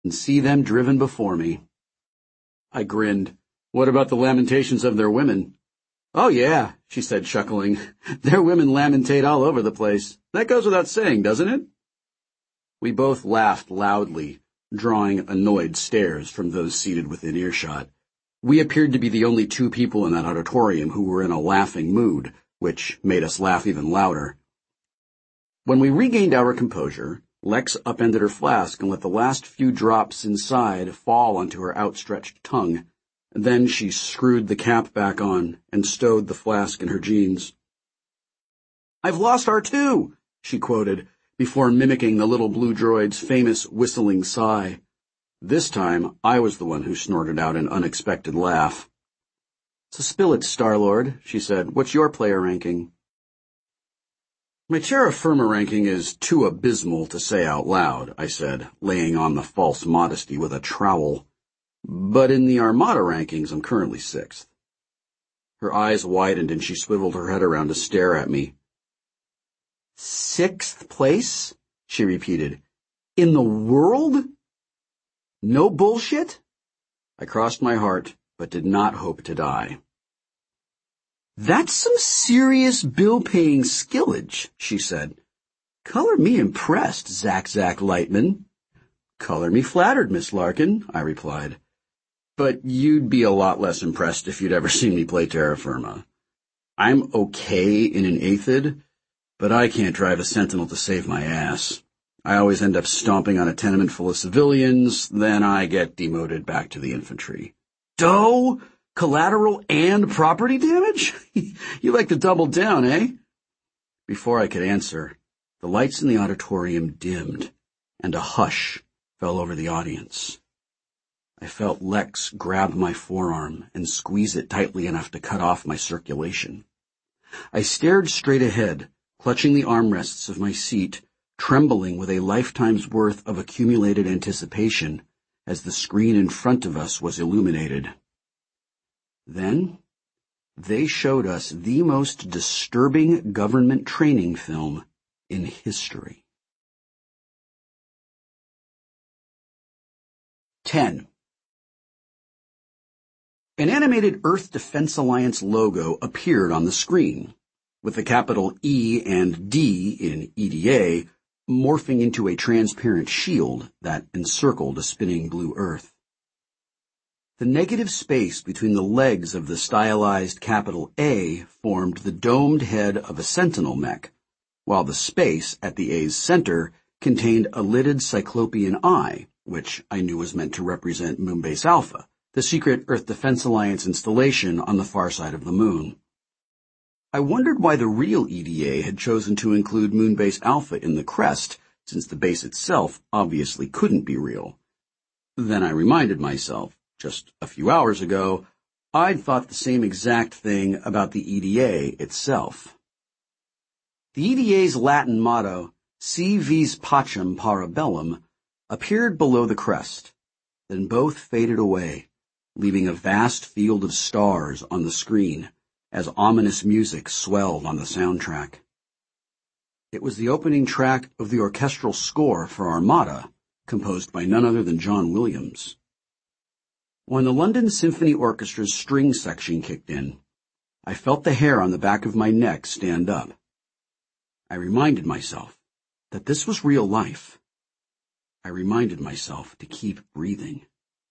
and see them driven before me. I grinned. What about the lamentations of their women? Oh, yeah, she said, chuckling. Their women lamentate all over the place. That goes without saying, doesn't it? We both laughed loudly, drawing annoyed stares from those seated within earshot. We appeared to be the only two people in that auditorium who were in a laughing mood, which made us laugh even louder. When we regained our composure, Lex upended her flask and let the last few drops inside fall onto her outstretched tongue. Then she screwed the cap back on and stowed the flask in her jeans. "I've lost R2," she quoted, before mimicking the little blue droid's famous whistling sigh. This time, I was the one who snorted out an unexpected laugh. "So spill it, Star-Lord," she said. "What's your player ranking?" "My terra firma ranking is too abysmal to say out loud," I said, laying on the false modesty with a trowel. "But in the Armada rankings, I'm currently 6th. Her eyes widened and she swiveled her head around to stare at me. "6th place?" she repeated. "In the world? No bullshit?" I crossed my heart, but did not hope to die. "That's some serious bill-paying skillage," she said. "Color me impressed, Zack Lightman." "Color me flattered, Miss Larkin," I replied. "But you'd be a lot less impressed if you'd ever seen me play terra firma. I'm okay in an Aethid, but I can't drive a Sentinel to save my ass. I always end up stomping on a tenement full of civilians, then I get demoted back to the infantry." "Dough? Collateral and property damage? You like to double down, eh?" Before I could answer, the lights in the auditorium dimmed, and a hush fell over the audience. I felt Lex grab my forearm and squeeze it tightly enough to cut off my circulation. I stared straight ahead, clutching the armrests of my seat, trembling with a lifetime's worth of accumulated anticipation as the screen in front of us was illuminated. Then, they showed us the most disturbing government training film in history. 10. An animated Earth Defense Alliance logo appeared on the screen, with the capital E and D in EDA morphing into a transparent shield that encircled a spinning blue Earth. The negative space between the legs of the stylized capital A formed the domed head of a Sentinel mech, while the space at the A's center contained a lidded cyclopean eye, which I knew was meant to represent Moonbase Alpha, the secret Earth Defense Alliance installation on the far side of the moon. I wondered why the real EDA had chosen to include Moonbase Alpha in the crest, since the base itself obviously couldn't be real. Then I reminded myself, just a few hours ago, I'd thought the same exact thing about the EDA itself. The EDA's Latin motto, Si vis pacem para bellum, appeared below the crest, then both faded away, leaving a vast field of stars on the screen as ominous music swelled on the soundtrack. It was the opening track of the orchestral score for Armada, composed by none other than John Williams. When the London Symphony Orchestra's string section kicked in, I felt the hair on the back of my neck stand up. I reminded myself that this was real life. I reminded myself to keep breathing.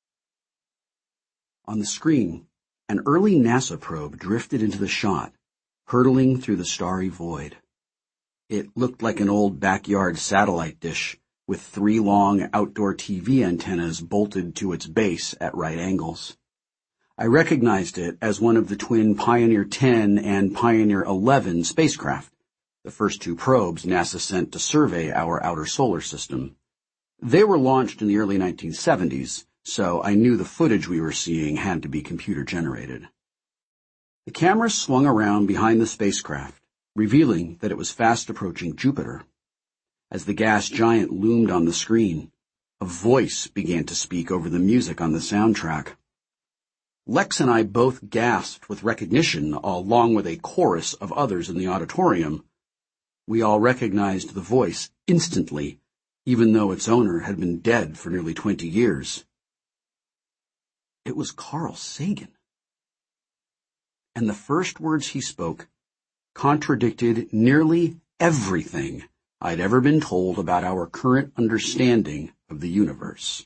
On the screen, an early NASA probe drifted into the shot, hurtling through the starry void. It looked like an old backyard satellite dish, with 3 long outdoor TV antennas bolted to its base at right angles. I recognized it as one of the twin Pioneer 10 and Pioneer 11 spacecraft, the first 2 probes NASA sent to survey our outer solar system. They were launched in the early 1970s, so I knew the footage we were seeing had to be computer-generated. The camera swung around behind the spacecraft, revealing that it was fast approaching Jupiter. As the gas giant loomed on the screen, a voice began to speak over the music on the soundtrack. Lex and I both gasped with recognition, along with a chorus of others in the auditorium. We all recognized the voice instantly, even though its owner had been dead for nearly 20 years. It was Carl Sagan. And the first words he spoke contradicted nearly everything I'd ever been told about our current understanding of the universe.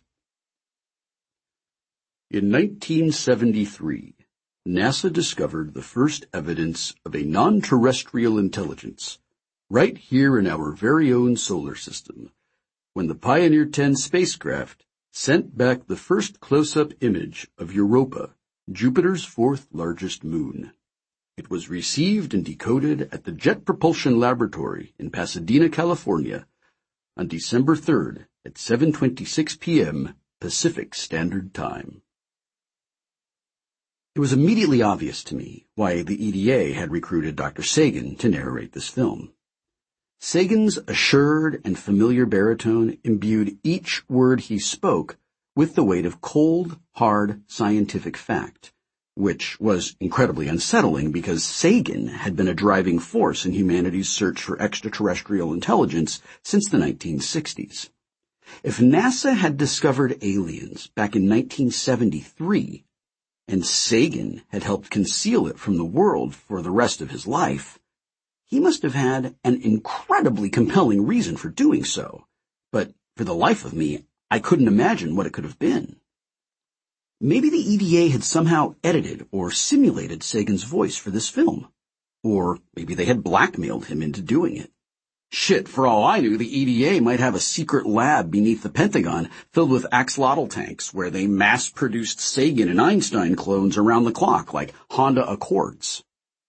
In 1973, NASA discovered the first evidence of a non-terrestrial intelligence right here in our very own solar system, when the Pioneer 10 spacecraft sent back the first close-up image of Europa, Jupiter's fourth largest moon. It was received and decoded at the Jet Propulsion Laboratory in Pasadena, California, on December 3rd at 7:26 p.m. Pacific Standard Time. It was immediately obvious to me why the EDA had recruited Dr. Sagan to narrate this film. Sagan's assured and familiar baritone imbued each word he spoke with the weight of cold, hard scientific fact, which was incredibly unsettling because Sagan had been a driving force in humanity's search for extraterrestrial intelligence since the 1960s. If NASA had discovered aliens back in 1973, and Sagan had helped conceal it from the world for the rest of his life, he must have had an incredibly compelling reason for doing so. But for the life of me, I couldn't imagine what it could have been. Maybe the EDA had somehow edited or simulated Sagan's voice for this film. Or maybe they had blackmailed him into doing it. Shit, for all I knew, the EDA might have a secret lab beneath the Pentagon filled with axolotl tanks where they mass-produced Sagan and Einstein clones around the clock like Honda Accords.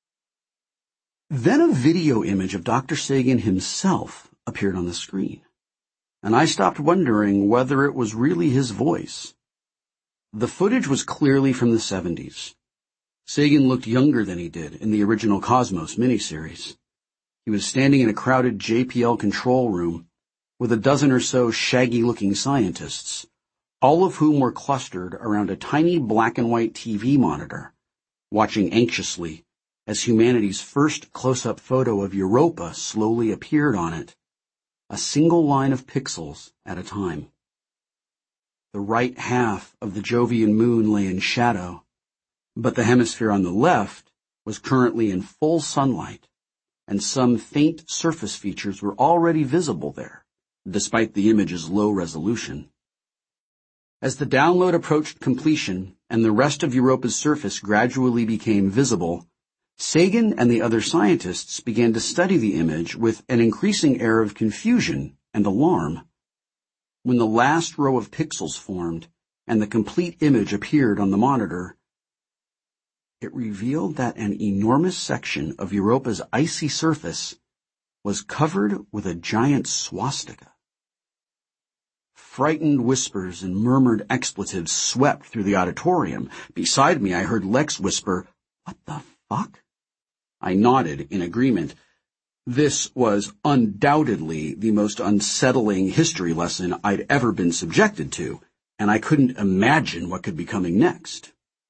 Then a video image of Dr. Sagan himself appeared on the screen, and I stopped wondering whether it was really his voice. The footage was clearly from the 70s. Sagan looked younger than he did in the original Cosmos miniseries. He was standing in a crowded JPL control room with a dozen or so shaggy-looking scientists, all of whom were clustered around a tiny black and white TV monitor, watching anxiously as humanity's first close-up photo of Europa slowly appeared on it, a single line of pixels at a time. The right half of the Jovian moon lay in shadow, but the hemisphere on the left was currently in full sunlight, and some faint surface features were already visible there, despite the image's low resolution. As the download approached completion and the rest of Europa's surface gradually became visible, Sagan and the other scientists began to study the image with an increasing air of confusion and alarm. When the last row of pixels formed and the complete image appeared on the monitor, it revealed that an enormous section of Europa's icy surface was covered with a giant swastika. Frightened whispers and murmured expletives swept through the auditorium. Beside me, I heard Lex whisper, "What the fuck?" I nodded in agreement. This was undoubtedly the most unsettling history lesson I'd ever been subjected to, and I couldn't imagine what could be coming next.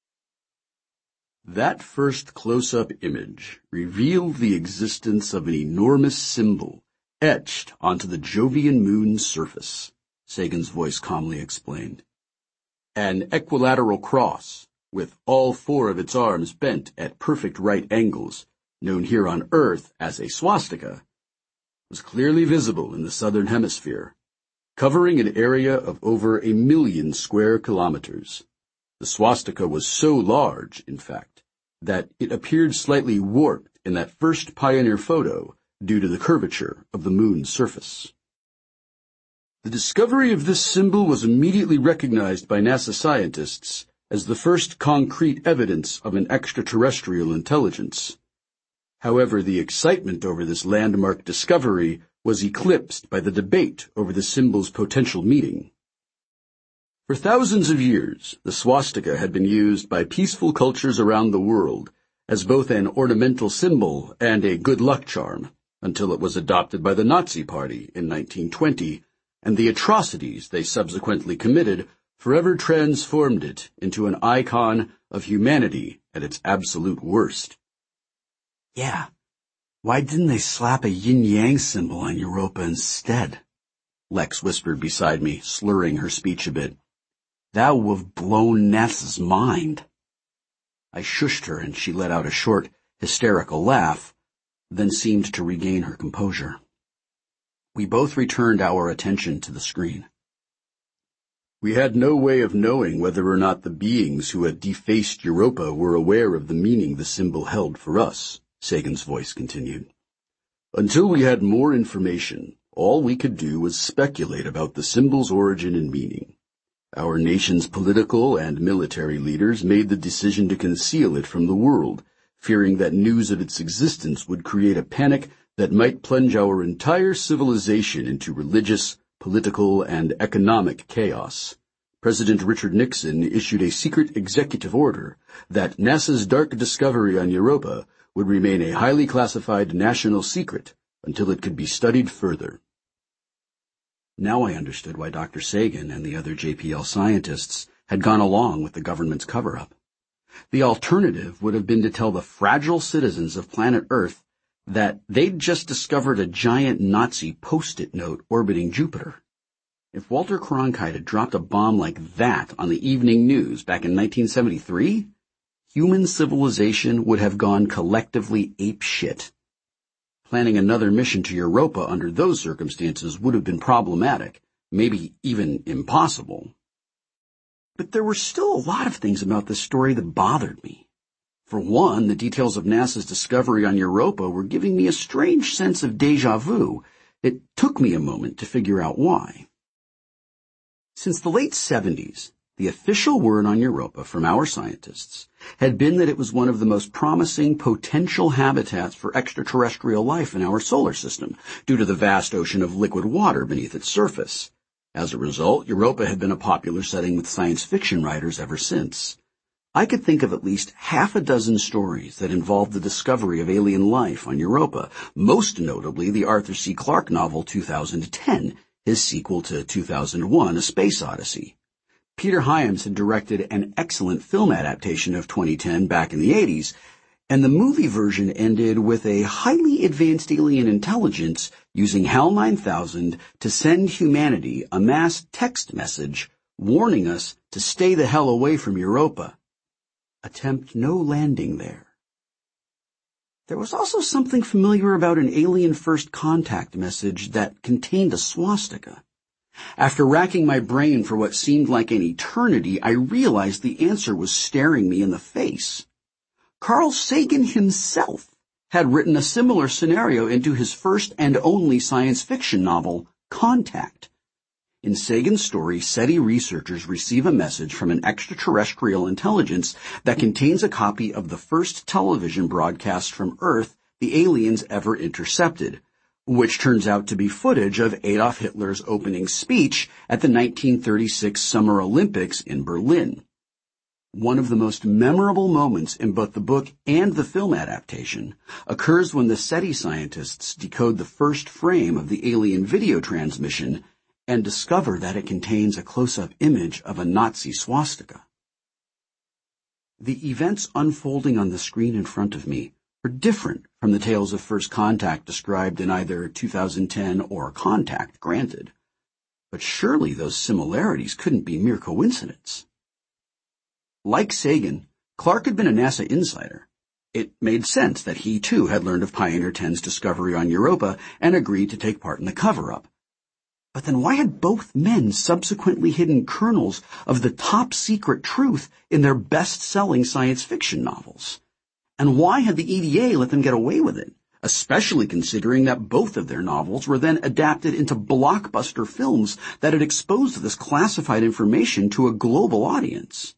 That first close-up image revealed the existence of an enormous symbol etched onto the Jovian moon's surface, Sagan's voice calmly explained. An equilateral cross, with all four of its arms bent at perfect right angles, known here on Earth as a swastika, was clearly visible in the southern hemisphere, covering an area of over 1 million square kilometers. The swastika was so large, in fact, that it appeared slightly warped in that first Pioneer photo due to the curvature of the moon's surface. The discovery of this symbol was immediately recognized by NASA scientists as the first concrete evidence of an extraterrestrial intelligence. However, the excitement over this landmark discovery was eclipsed by the debate over the symbol's potential meaning. For thousands of years, the swastika had been used by peaceful cultures around the world as both an ornamental symbol and a good luck charm, until it was adopted by the Nazi Party in 1920, and the atrocities they subsequently committed forever transformed it into an icon of humanity at its absolute worst. Yeah, why didn't they slap a yin-yang symbol on Europa instead? Lex whispered beside me, slurring her speech a bit. That will have blown NASA's mind. I shushed her and she let out a short, hysterical laugh, then seemed to regain her composure. We both returned our attention to the screen. We had no way of knowing whether or not the beings who had defaced Europa were aware of the meaning the symbol held for us, Sagan's voice continued. Until we had more information, all we could do was speculate about the symbol's origin and meaning. Our nation's political and military leaders made the decision to conceal it from the world, fearing that news of its existence would create a panic that might plunge our entire civilization into religious, political, and economic chaos. President Richard Nixon issued a secret executive order that NASA's dark discovery on Europa would remain a highly classified national secret until it could be studied further. Now I understood why Dr. Sagan and the other JPL scientists had gone along with the government's cover-up. The alternative would have been to tell the fragile citizens of planet Earth that they'd just discovered a giant Nazi post-it note orbiting Jupiter. If Walter Cronkite had dropped a bomb like that on the evening news back in 1973, human civilization would have gone collectively apeshit. Planning another mission to Europa under those circumstances would have been problematic, maybe even impossible. But there were still a lot of things about this story that bothered me. For one, the details of NASA's discovery on Europa were giving me a strange sense of déjà vu. It took me a moment to figure out why. Since the late 70s, the official word on Europa from our scientists had been that it was one of the most promising potential habitats for extraterrestrial life in our solar system, due to the vast ocean of liquid water beneath its surface. As a result, Europa had been a popular setting with science fiction writers ever since. I could think of at least half a dozen stories that involved the discovery of alien life on Europa, most notably the Arthur C. Clarke novel 2010, his sequel to 2001, A Space Odyssey. Peter Hyams had directed an excellent film adaptation of 2010 back in the 80s, and the movie version ended with a highly advanced alien intelligence using HAL 9000 to send humanity a mass text message warning us to stay the hell away from Europa. Attempt no landing there. There was also something familiar about an alien first contact message that contained a swastika. After racking my brain for what seemed like an eternity, I realized the answer was staring me in the face. Carl Sagan himself had written a similar scenario into his first and only science fiction novel, Contact. In Sagan's story, SETI researchers receive a message from an extraterrestrial intelligence that contains a copy of the first television broadcast from Earth the aliens ever intercepted, which turns out to be footage of Adolf Hitler's opening speech at the 1936 Summer Olympics in Berlin. One of the most memorable moments in both the book and the film adaptation occurs when the SETI scientists decode the first frame of the alien video transmission and discover that it contains a close-up image of a Nazi swastika. The events unfolding on the screen in front of me were different from the tales of first contact described in either 2010 or Contact, granted. But surely those similarities couldn't be mere coincidence. Like Sagan, Clarke had been a NASA insider. It made sense that he, too, had learned of Pioneer 10's discovery on Europa and agreed to take part in the cover-up. But then why had both men subsequently hidden kernels of the top-secret truth in their best-selling science fiction novels? And why had the EDA let them get away with it, especially considering that both of their novels were then adapted into blockbuster films that had exposed this classified information to a global audience?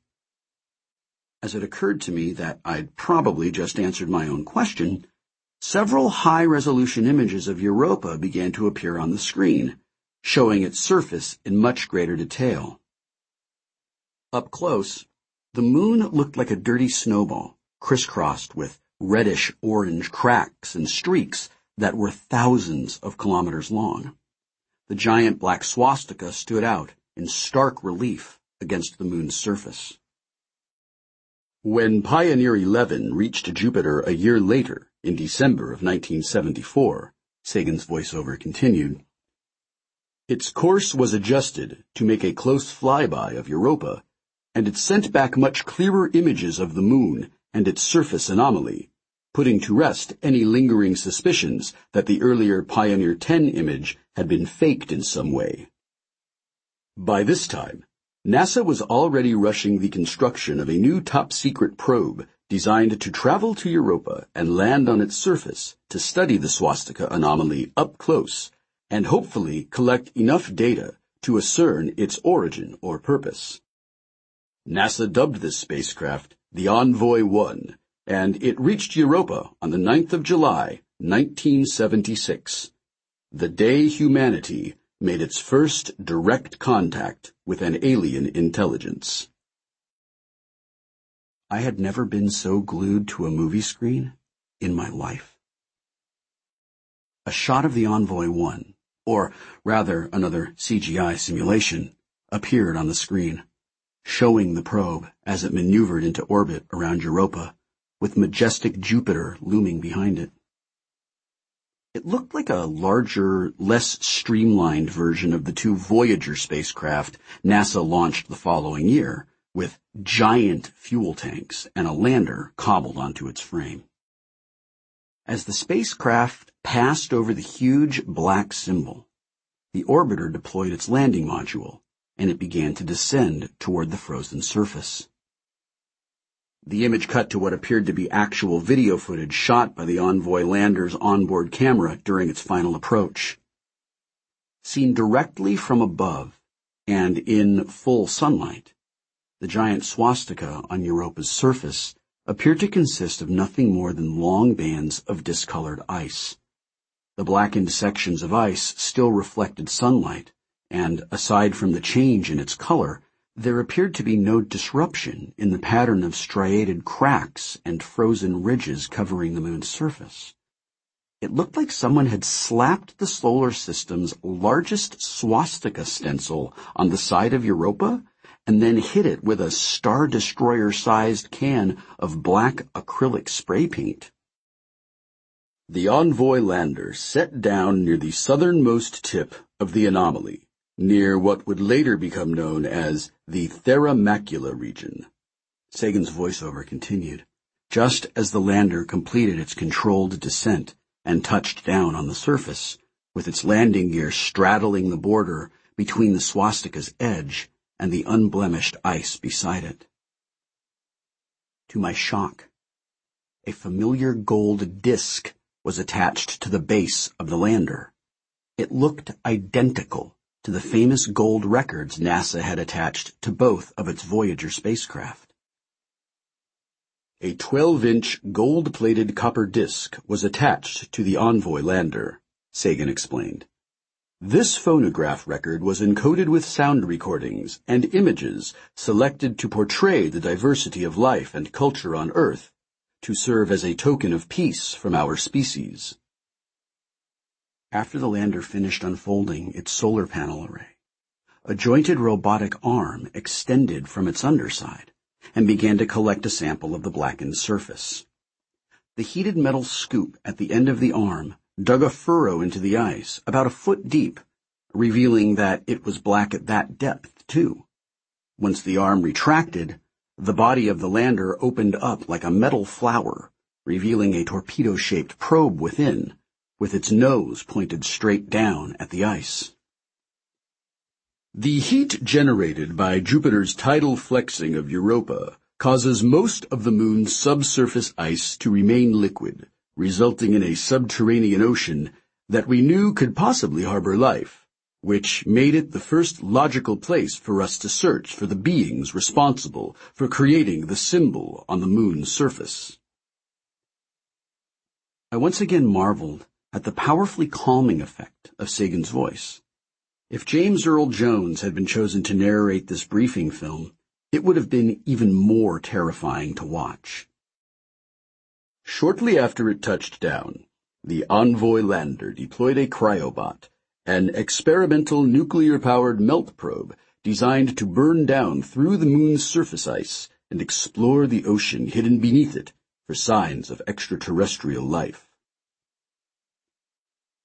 As it occurred to me that I'd probably just answered my own question, several high-resolution images of Europa began to appear on the screen, showing its surface in much greater detail. Up close, the moon looked like a dirty snowball, crisscrossed with reddish-orange cracks and streaks that were thousands of kilometers long. The giant black swastika stood out in stark relief against the moon's surface. When Pioneer 11 reached Jupiter a year later, in December of 1974, Sagan's voiceover continued, Its course was adjusted to make a close flyby of Europa, and it sent back much clearer images of the moon and its surface anomaly, putting to rest any lingering suspicions that the earlier Pioneer 10 image had been faked in some way. By this time, NASA was already rushing the construction of a new top-secret probe designed to travel to Europa and land on its surface to study the swastika anomaly up close and hopefully collect enough data to discern its origin or purpose. NASA dubbed this spacecraft the Envoy 1, and it reached Europa on the 9th of July, 1976, the day humanity made its first direct contact with an alien intelligence. I had never been so glued to a movie screen in my life. A shot of the Envoy 1, or rather another CGI simulation, appeared on the screen, showing the probe as it maneuvered into orbit around Europa, with majestic Jupiter looming behind it. It looked like a larger, less streamlined version of the two Voyager spacecraft NASA launched the following year, with giant fuel tanks and a lander cobbled onto its frame. As the spacecraft passed over the huge black symbol, the orbiter deployed its landing module, and it began to descend toward the frozen surface. The image cut to what appeared to be actual video footage shot by the Envoy lander's onboard camera during its final approach. Seen directly from above and in full sunlight, the giant swastika on Europa's surface appeared to consist of nothing more than long bands of discolored ice. The blackened sections of ice still reflected sunlight, and aside from the change in its color, there appeared to be no disruption in the pattern of striated cracks and frozen ridges covering the moon's surface. It looked like someone had slapped the solar system's largest swastika stencil on the side of Europa and then hit it with a Star Destroyer-sized can of black acrylic spray paint. The Envoy lander set down near the southernmost tip of the anomaly, near what would later become known as the Terra Macula region. Sagan's voiceover continued, just as the lander completed its controlled descent and touched down on the surface, with its landing gear straddling the border between the swastika's edge and the unblemished ice beside it. To my shock, a familiar gold disc was attached to the base of the lander. It looked identical to the famous gold records NASA had attached to both of its Voyager spacecraft. A 12-inch gold-plated copper disc was attached to the Envoy lander, Sagan explained. This phonograph record was encoded with sound recordings and images selected to portray the diversity of life and culture on Earth, to serve as a token of peace from our species. After the lander finished unfolding its solar panel array, a jointed robotic arm extended from its underside and began to collect a sample of the blackened surface. The heated metal scoop at the end of the arm dug a furrow into the ice about a foot deep, revealing that it was black at that depth, too. Once the arm retracted, the body of the lander opened up like a metal flower, revealing a torpedo-shaped probe within, with its nose pointed straight down at the ice. The heat generated by Jupiter's tidal flexing of Europa causes most of the moon's subsurface ice to remain liquid, resulting in a subterranean ocean that we knew could possibly harbor life, which made it the first logical place for us to search for the beings responsible for creating the symbol on the moon's surface. I once again marveled at the powerfully calming effect of Sagan's voice. If James Earl Jones had been chosen to narrate this briefing film, it would have been even more terrifying to watch. Shortly after it touched down, the Envoy lander deployed a cryobot, an experimental nuclear-powered melt probe designed to burn down through the moon's surface ice and explore the ocean hidden beneath it for signs of extraterrestrial life.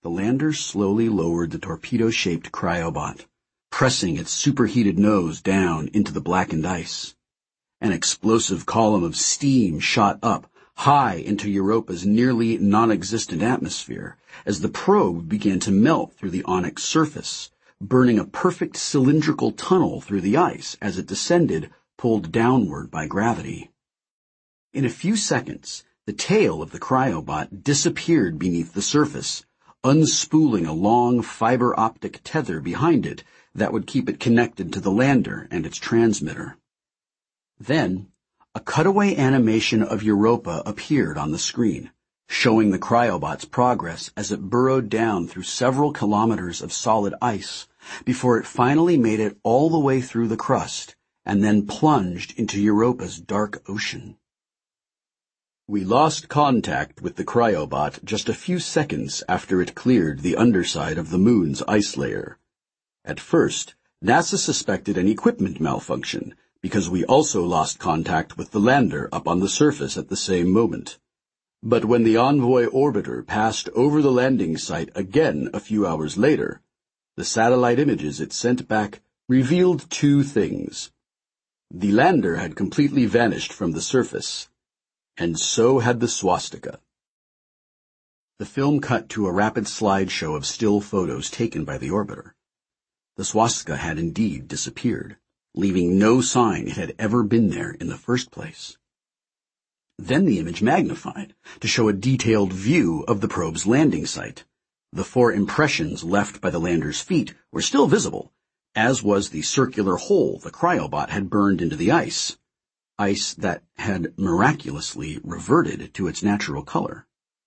The lander slowly lowered the torpedo-shaped cryobot, pressing its superheated nose down into the blackened ice. An explosive column of steam shot up, high into Europa's nearly non-existent atmosphere, as the probe began to melt through the onyx surface, burning a perfect cylindrical tunnel through the ice as it descended, pulled downward by gravity. In a few seconds, the tail of the cryobot disappeared beneath the surface, unspooling a long fiber-optic tether behind it that would keep it connected to the lander and its transmitter. Then, a cutaway animation of Europa appeared on the screen, showing the cryobot's progress as it burrowed down through several kilometers of solid ice before it finally made it all the way through the crust and then plunged into Europa's dark ocean. We lost contact with the cryobot just a few seconds after it cleared the underside of the moon's ice layer. At first, NASA suspected an equipment malfunction because we also lost contact with the lander up on the surface at the same moment. But when the Envoy orbiter passed over the landing site again a few hours later, the satellite images it sent back revealed two things. The lander had completely vanished from the surface, and so had the swastika. The film cut to a rapid slideshow of still photos taken by the orbiter. The swastika had indeed disappeared, leaving no sign it had ever been there in the first place. Then the image magnified to show a detailed view of the probe's landing site. The 4 impressions left by the lander's feet were still visible, as was the circular hole the cryobot had burned into the ice that had miraculously reverted to its natural color.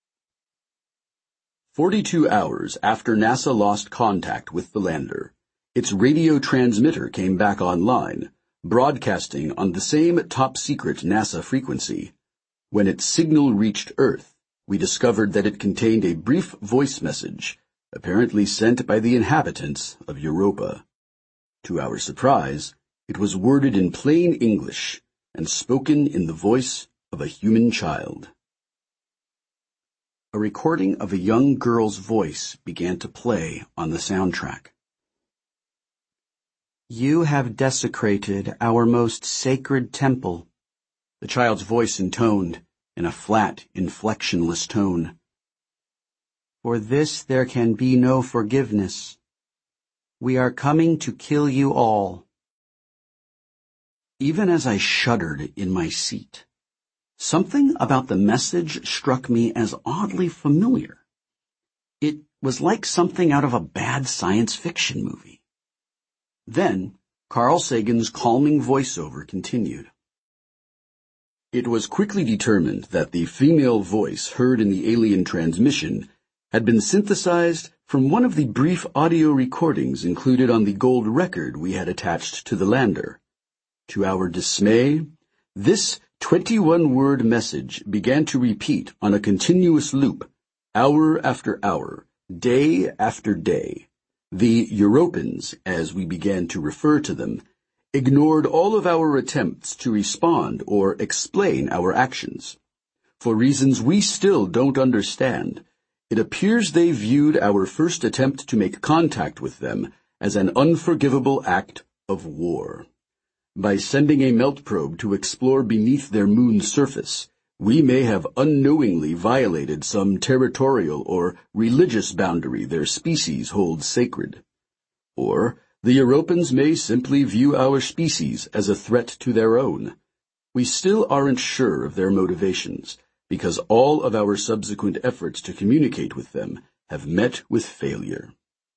42 hours after NASA lost contact with the lander, its radio transmitter came back online, broadcasting on the same top-secret NASA frequency. When its signal reached Earth, we discovered that it contained a brief voice message, apparently sent by the inhabitants of Europa. To our surprise, it was worded in plain English and spoken in the voice of a human child. A recording of a young girl's voice began to play on the soundtrack. "You have desecrated our most sacred temple," the child's voice intoned in a flat, inflectionless tone. "For this there can be no forgiveness. We are coming to kill you all." Even as I shuddered in my seat, something about the message struck me as oddly familiar. It was like something out of a bad science fiction movie. Then, Carl Sagan's calming voiceover continued. It was quickly determined that the female voice heard in the alien transmission had been synthesized from one of the brief audio recordings included on the gold record we had attached to the lander. To our dismay, this 21-word message began to repeat on a continuous loop, hour after hour, day after day. The Europans, as we began to refer to them, ignored all of our attempts to respond or explain our actions. For reasons we still don't understand, it appears they viewed our first attempt to make contact with them as an unforgivable act of war. By sending a melt probe to explore beneath their moon surface, we may have unknowingly violated some territorial or religious boundary their species holds sacred. Or the Europans may simply view our species as a threat to their own. We still aren't sure of their motivations, because all of our subsequent efforts to communicate with them have met with failure.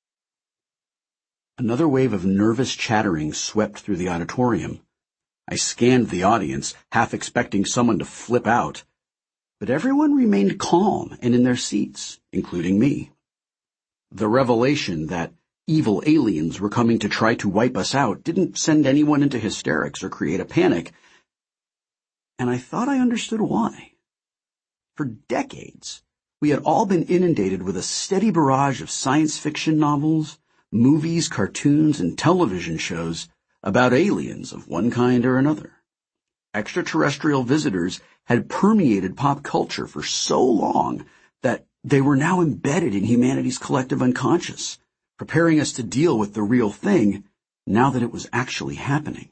Another wave of nervous chattering swept through the auditorium. I scanned the audience, half expecting someone to flip out, but everyone remained calm and in their seats, including me. The revelation that evil aliens were coming to try to wipe us out didn't send anyone into hysterics or create a panic, and I thought I understood why. For decades, we had all been inundated with a steady barrage of science fiction novels, movies, cartoons, and television shows about aliens of one kind or another. Extraterrestrial visitors had permeated pop culture for so long that They were now embedded in humanity's collective unconscious, preparing us to deal with the real thing now that it was actually happening.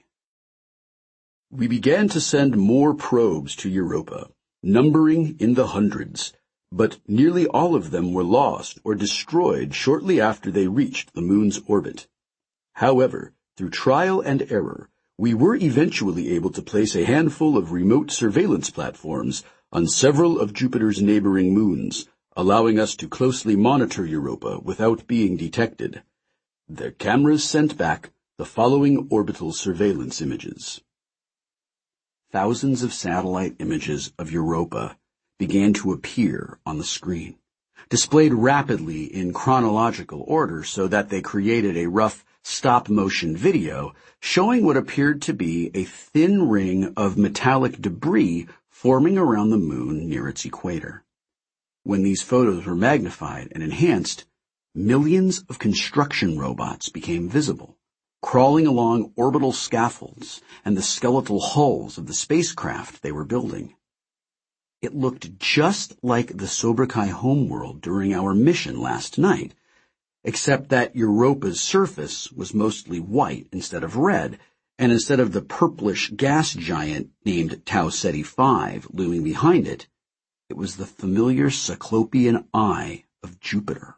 We began to send more probes to Europa, numbering in the hundreds, but nearly all of them were lost or destroyed shortly after they reached the moon's orbit. However, through trial and error, we were eventually able to place a handful of remote surveillance platforms on several of Jupiter's neighboring moons, allowing us to closely monitor Europa without being detected. Their cameras sent back the following orbital surveillance images. Thousands of satellite images of Europa began to appear on the screen, displayed rapidly in chronological order so that they created a rough stop-motion video showing what appeared to be a thin ring of metallic debris forming around the moon near its equator. When these photos were magnified and enhanced, millions of construction robots became visible, crawling along orbital scaffolds and the skeletal hulls of the spacecraft they were building. It looked just like the Sobriquai homeworld during our mission last night, except that Europa's surface was mostly white instead of red, and instead of the purplish gas giant named Tau Ceti 5 looming behind it, it was the familiar Cyclopean eye of Jupiter.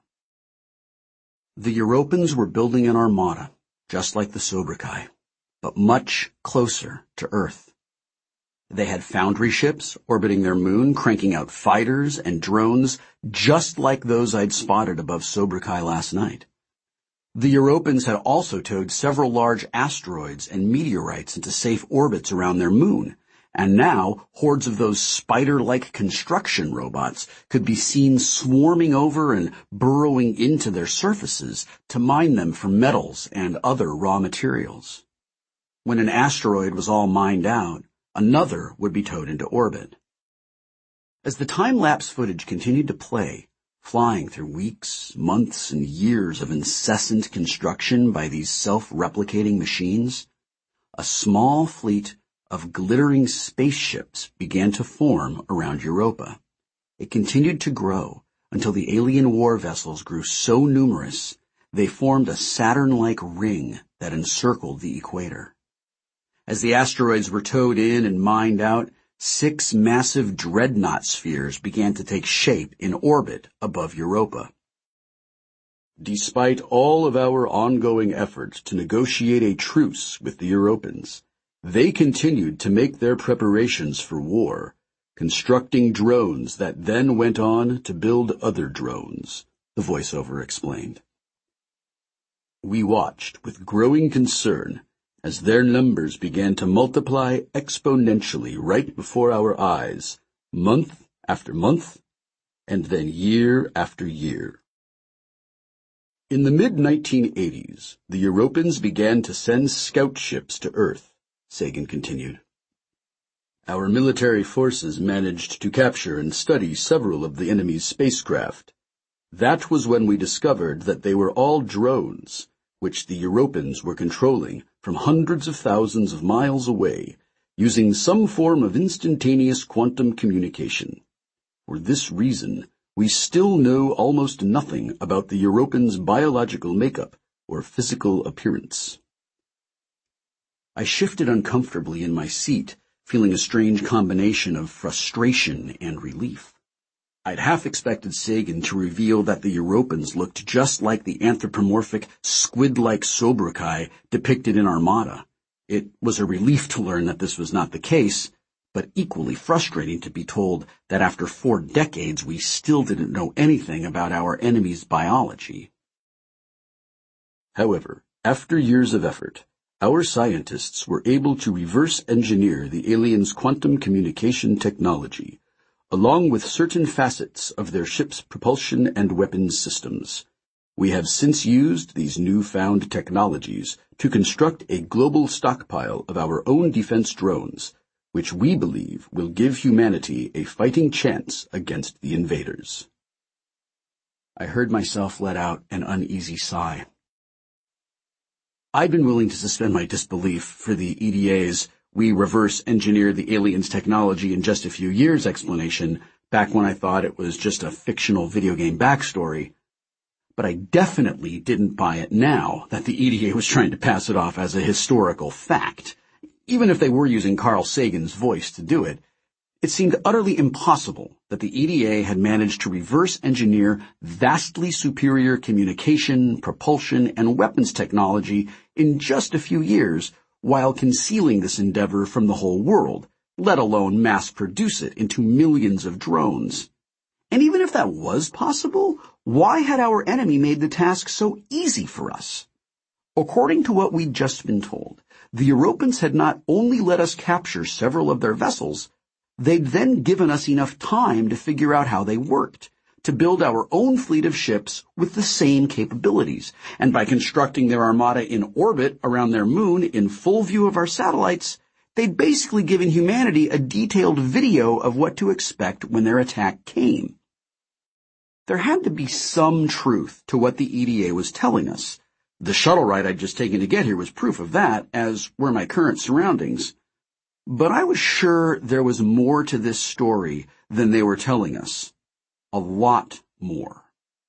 The Europans were building an armada, just like the Sobriquai, but much closer to Earth. They had foundry ships orbiting their moon, cranking out fighters and drones just like those I'd spotted above Sobriquai last night. The Europans had also towed several large asteroids and meteorites into safe orbits around their moon, and now hordes of those spider-like construction robots could be seen swarming over and burrowing into their surfaces to mine them for metals and other raw materials. When an asteroid was all mined out, another would be towed into orbit. As the time-lapse footage continued to play, flying through weeks, months, and years of incessant construction by these self-replicating machines, a small fleet of glittering spaceships began to form around Europa. It continued to grow until the alien war vessels grew so numerous they formed a Saturn-like ring that encircled the equator. As the asteroids were towed in and mined out, 6 massive dreadnought spheres began to take shape in orbit above Europa. Despite all of our ongoing efforts to negotiate a truce with the Europans, they continued to make their preparations for war, constructing drones that then went on to build other drones, the voiceover explained. We watched with growing concern as their numbers began to multiply exponentially right before our eyes, month after month, and then year after year. In the mid-1980s, the Europans began to send scout ships to Earth, Sagan continued. Our military forces managed to capture and study several of the enemy's spacecraft. That was when we discovered that they were all drones, which the Europans were controlling from hundreds of thousands of miles away, using some form of instantaneous quantum communication. For this reason, we still know almost nothing about the Europans' biological makeup or physical appearance. I shifted uncomfortably in my seat, feeling a strange combination of frustration and relief. I'd half expected Sagan to reveal that the Europans looked just like the anthropomorphic, squid-like Sobriquai depicted in Armada. It was a relief to learn that this was not the case, but equally frustrating to be told that after 4 decades we still didn't know anything about our enemy's biology. However, after years of effort, our scientists were able to reverse engineer the aliens' quantum communication technology, along with certain facets of their ship's propulsion and weapons systems. We have since used these newfound technologies to construct a global stockpile of our own defense drones, which we believe will give humanity a fighting chance against the invaders. I heard myself let out an uneasy sigh. I'd been willing to suspend my disbelief for the EDA's "we reverse engineer the aliens' technology in just a few years" explanation back when I thought it was just a fictional video game backstory. But I definitely didn't buy it now that the EDA was trying to pass it off as a historical fact. Even if they were using Carl Sagan's voice to do it, it seemed utterly impossible that the EDA had managed to reverse engineer vastly superior communication, propulsion, and weapons technology in just a few years while concealing this endeavor from the whole world, let alone mass produce it into millions of drones. And even if that was possible, why had our enemy made the task so easy for us? According to what we'd just been told, the Europans had not only let us capture several of their vessels, they'd then given us enough time to figure out how they worked, to build our own fleet of ships with the same capabilities, and by constructing their armada in orbit around their moon in full view of our satellites, they'd basically given humanity a detailed video of what to expect when their attack came. There had to be some truth to what the EDA was telling us. The shuttle ride I'd just taken to get here was proof of that, as were my current surroundings. But I was sure there was more to this story than they were telling us. A lot more.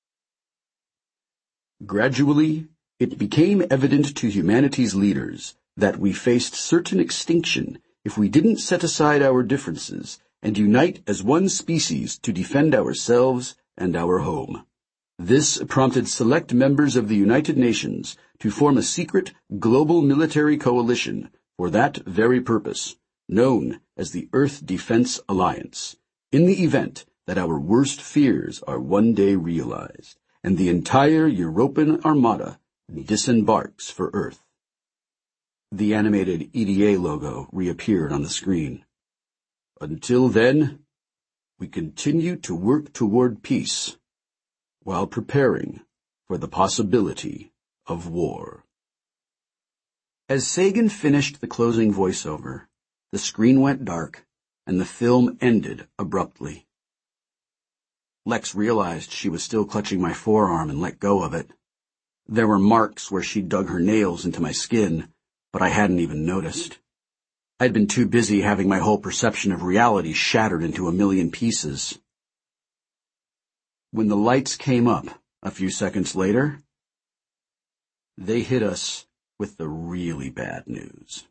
Gradually, it became evident to humanity's leaders that we faced certain extinction if we didn't set aside our differences and unite as one species to defend ourselves and our home. This prompted select members of the United Nations to form a secret global military coalition for that very purpose, known as the Earth Defense Alliance, in the event that our worst fears are one day realized and the entire European armada disembarks for Earth. The animated EDA logo reappeared on the screen. Until then, we continue to work toward peace while preparing for the possibility of war. As Sagan finished the closing voiceover, the screen went dark and the film ended abruptly. Lex realized she was still clutching my forearm and let go of it. There were marks where she'd dug her nails into my skin, but I hadn't even noticed. I'd been too busy having my whole perception of reality shattered into a million pieces. When the lights came up a few seconds later, they hit us with the really bad news.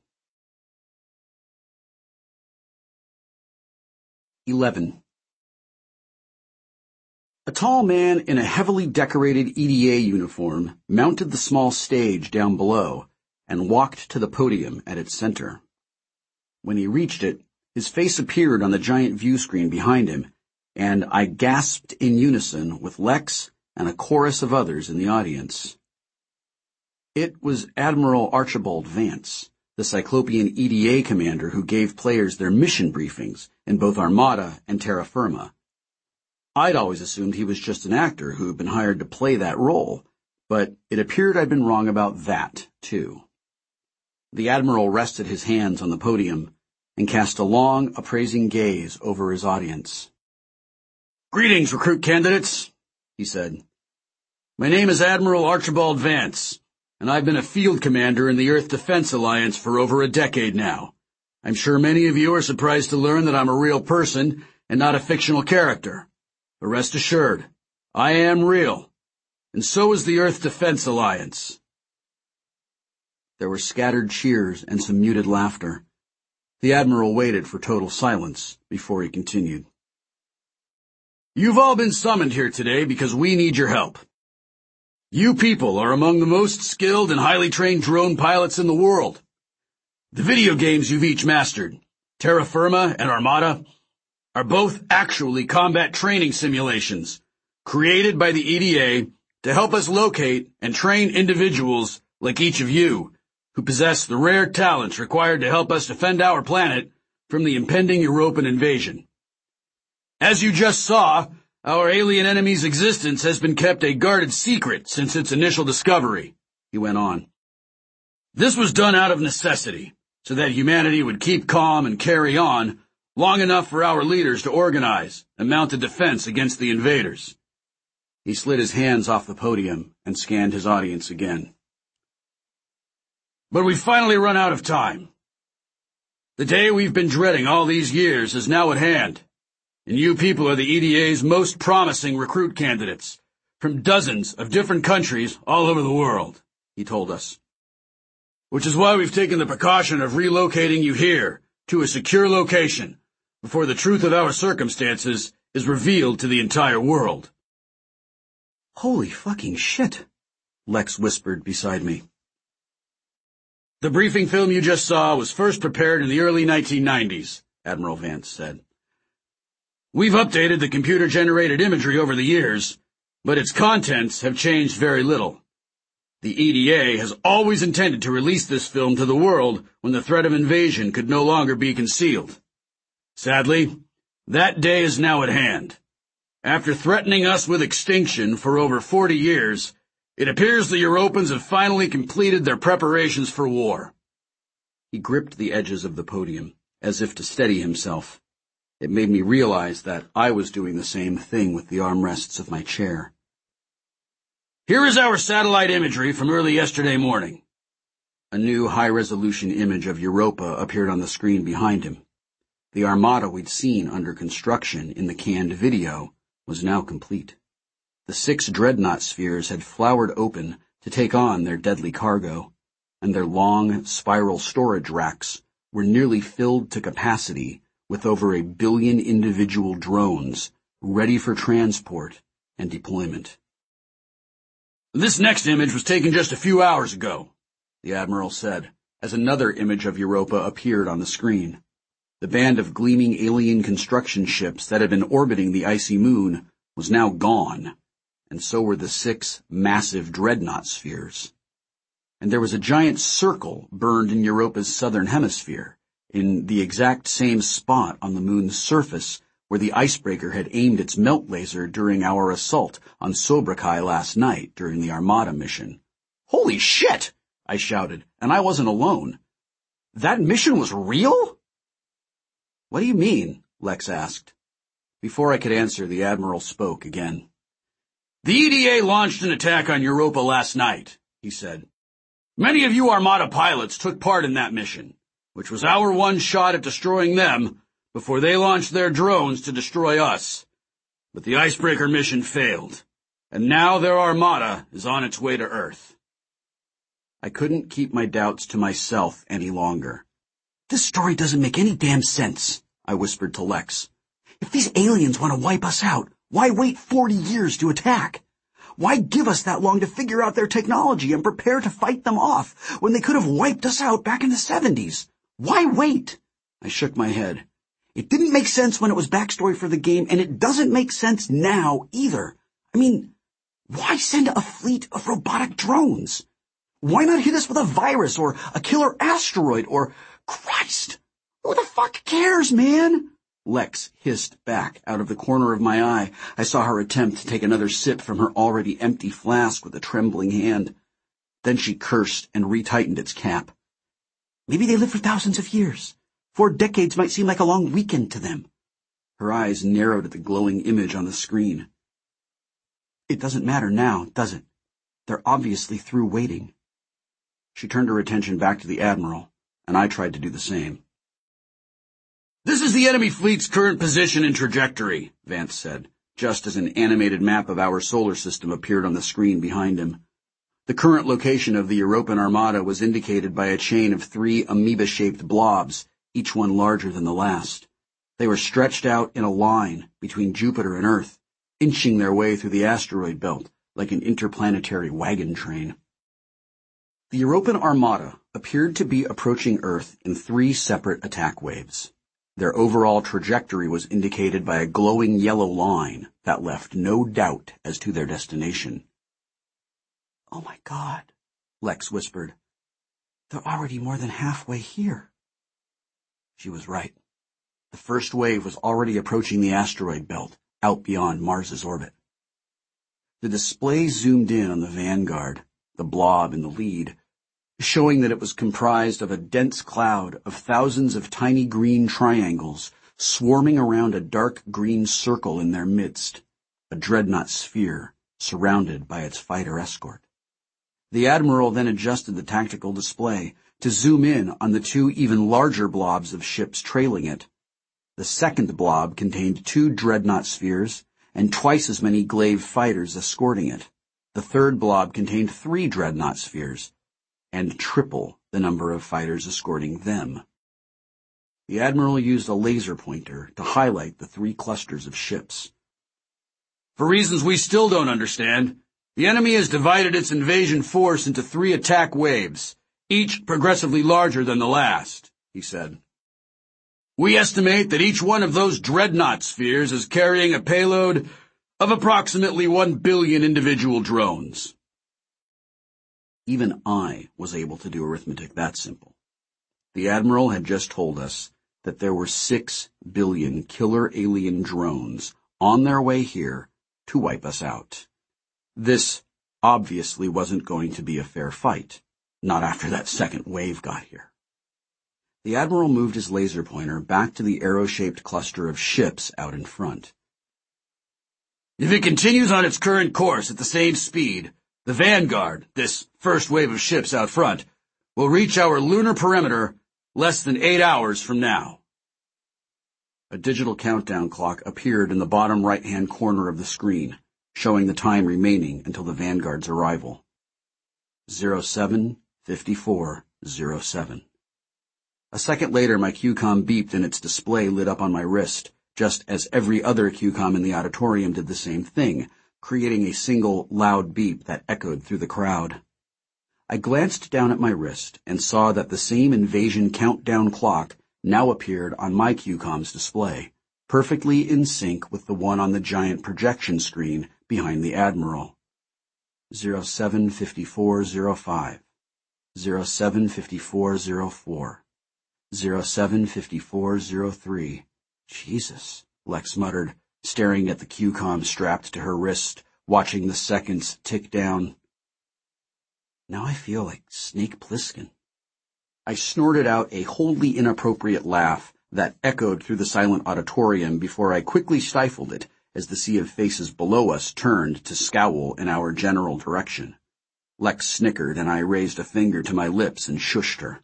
11. A tall man in a heavily decorated EDA uniform mounted the small stage down below and walked to the podium at its center. When he reached it, his face appeared on the giant view screen behind him, and I gasped in unison with Lex and a chorus of others in the audience. It was Admiral Archibald Vance, the Cyclopean EDA commander who gave players their mission briefings in both Armada and Terra Firma. I'd always assumed he was just an actor who had been hired to play that role, but it appeared I'd been wrong about that, too. The Admiral rested his hands on the podium and cast a long, appraising gaze over his audience. "Greetings, recruit candidates," he said. "My name is Admiral Archibald Vance, and I've been a field commander in the Earth Defense Alliance for over a decade now. I'm sure many of you are surprised to learn that I'm a real person and not a fictional character. But rest assured, I am real, and so is the Earth Defense Alliance." There were scattered cheers and some muted laughter. The Admiral waited for total silence before he continued. "You've all been summoned here today because we need your help. You people are among the most skilled and highly trained drone pilots in the world. The video games you've each mastered, Terra Firma and Armada, are both actually combat training simulations created by the EDA to help us locate and train individuals like each of you who possess the rare talents required to help us defend our planet from the impending European invasion. As you just saw, our alien enemy's existence has been kept a guarded secret since its initial discovery," he went on. "This was done out of necessity, so that humanity would keep calm and carry on long enough for our leaders to organize and mount a defense against the invaders." He slid his hands off the podium and scanned his audience again. "But we've finally run out of time. The day we've been dreading all these years is now at hand. and you people are the EDA's most promising recruit candidates, from dozens of different countries all over the world, he told us. Which is why we've taken the precaution of relocating you here to a secure location before the truth of our circumstances is revealed to the entire world. Holy fucking shit, Lex whispered beside me. The briefing film you just saw was first prepared in the early 1990s, Admiral Vance said. We've updated the computer-generated imagery over the years, but its contents have changed very little. The EDA has always intended to release this film to the world when the threat of invasion could no longer be concealed. Sadly, that day is now at hand. After threatening us with extinction for over 40 years, it appears the Europans have finally completed their preparations for war. He gripped the edges of the podium, as if to steady himself. It made me realize that I was doing the same thing with the armrests of my chair. Here is our satellite imagery from early yesterday morning. A new high-resolution image of Europa appeared on the screen behind him. The armada we'd seen under construction in the canned video was now complete. The 6 dreadnought spheres had flowered open to take on their deadly cargo, and their long, spiral storage racks were nearly filled to capacity with over 1 billion individual drones ready for transport and deployment. This next image was taken just a few hours ago, the Admiral said, as another image of Europa appeared on the screen. The band of gleaming alien construction ships that had been orbiting the icy moon was now gone, and so were the 6 massive dreadnought spheres. And there was a giant circle burned in Europa's southern hemisphere, in the exact same spot on the moon's surface where the icebreaker had aimed its melt laser during our assault on Sobrakai last night during the Armada mission. Holy shit! I shouted, and I wasn't alone. That mission was real? What do you mean? Lex asked. Before I could answer, the Admiral spoke again. The EDA launched an attack on Europa last night, he said. Many of you Armada pilots took part in that mission, which was our one shot at destroying them before they launched their drones to destroy us. But the icebreaker mission failed, and now their armada is on its way to Earth. I couldn't keep my doubts to myself any longer. This story doesn't make any damn sense, I whispered to Lex. If these aliens want to wipe us out, why wait 40 years to attack? Why give us that long to figure out their technology and prepare to fight them off when they could have wiped us out back in the 70s? Why wait? I shook my head. It didn't make sense when it was backstory for the game, and it doesn't make sense now either. I mean, why send a fleet of robotic drones? Why not hit us with a virus or a killer asteroid or... Christ! Who the fuck cares, man? Lex hissed back out of the corner of my eye. I saw her attempt to take another sip from her already empty flask with a trembling hand. Then she cursed and retightened its cap. Maybe they live for thousands of years. 4 decades might seem like a long weekend to them. Her eyes narrowed at the glowing image on the screen. It doesn't matter now, does it? They're obviously through waiting. She turned her attention back to the Admiral, and I tried to do the same. This is the enemy fleet's current position and trajectory, Vance said, just as an animated map of our solar system appeared on the screen behind him. The current location of the European Armada was indicated by a chain of 3 amoeba-shaped blobs, each one larger than the last. They were stretched out in a line between Jupiter and Earth, inching their way through the asteroid belt like an interplanetary wagon train. The European Armada appeared to be approaching Earth in 3 separate attack waves. Their overall trajectory was indicated by a glowing yellow line that left no doubt as to their destination. Oh my God, Lex whispered. They're already more than halfway here. She was right. The first wave was already approaching the asteroid belt, out beyond Mars's orbit. The display zoomed in on the vanguard, the blob in the lead, showing that it was comprised of a dense cloud of thousands of tiny green triangles swarming around a dark green circle in their midst, a dreadnought sphere surrounded by its fighter escort. The Admiral then adjusted the tactical display to zoom in on the 2 even larger blobs of ships trailing it. The second blob contained 2 dreadnought spheres and twice as many glaive fighters escorting it. The third blob contained 3 dreadnought spheres and triple the number of fighters escorting them. The Admiral used a laser pointer to highlight the 3 clusters of ships. For reasons we still don't understand, the enemy has divided its invasion force into 3 attack waves, each progressively larger than the last, he said. We estimate that each one of those dreadnought spheres is carrying a payload of approximately 1 billion individual drones. Even I was able to do arithmetic that simple. The Admiral had just told us that there were 6 billion killer alien drones on their way here to wipe us out. This obviously wasn't going to be a fair fight, not after that second wave got here. The Admiral moved his laser pointer back to the arrow-shaped cluster of ships out in front. If it continues on its current course at the same speed, the Vanguard, this first wave of ships out front, will reach our lunar perimeter less than 8 hours from now. A digital countdown clock appeared in the bottom right-hand corner of the screen, showing the time remaining until the Vanguard's arrival. 07:54:07. A second later, my QCOM beeped and its display lit up on my wrist, just as every other QCOM in the auditorium did the same thing, creating a single loud beep that echoed through the crowd. I glanced down at my wrist and saw that the same invasion countdown clock now appeared on my QCOM's display, perfectly in sync with the one on the giant projection screen behind the Admiral. 07:54:05, 07:54:04, 07:54:03. Jesus, Lex muttered, staring at the QCOM strapped to her wrist, watching the seconds tick down. Now I feel like Snake Plissken. I snorted out a wholly inappropriate laugh that echoed through the silent auditorium before I quickly stifled it as the sea of faces below us turned to scowl in our general direction. Lex snickered and I raised a finger to my lips and shushed her.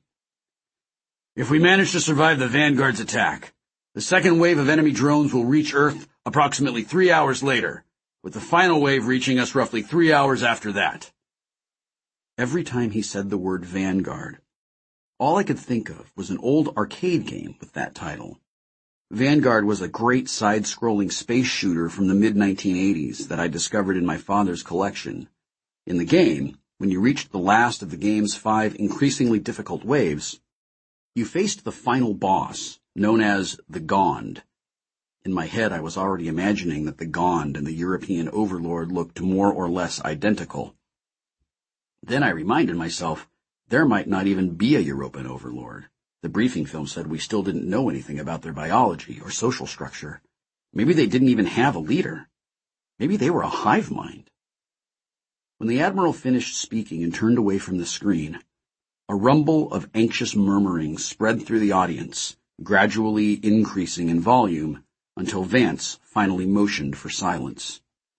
If we manage to survive the Vanguard's attack, the second wave of enemy drones will reach Earth approximately 3 hours later, with the final wave reaching us roughly 3 hours after that. Every time he said the word Vanguard, all I could think of was an old arcade game with that title. Vanguard was a great side-scrolling space shooter from the mid-1980s that I discovered in my father's collection. In the game, when you reached the last of the game's 5 increasingly difficult waves, you faced the final boss, known as the Gond. In my head, I was already imagining that the Gond and the European Overlord looked more or less identical. Then I reminded myself, there might not even be a European Overlord. The briefing film said we still didn't know anything about their biology or social structure. Maybe they didn't even have a leader. Maybe they were a hive mind. When the Admiral finished speaking and turned away from the screen, a rumble of anxious murmuring spread through the audience, gradually increasing in volume until Vance finally motioned for silence.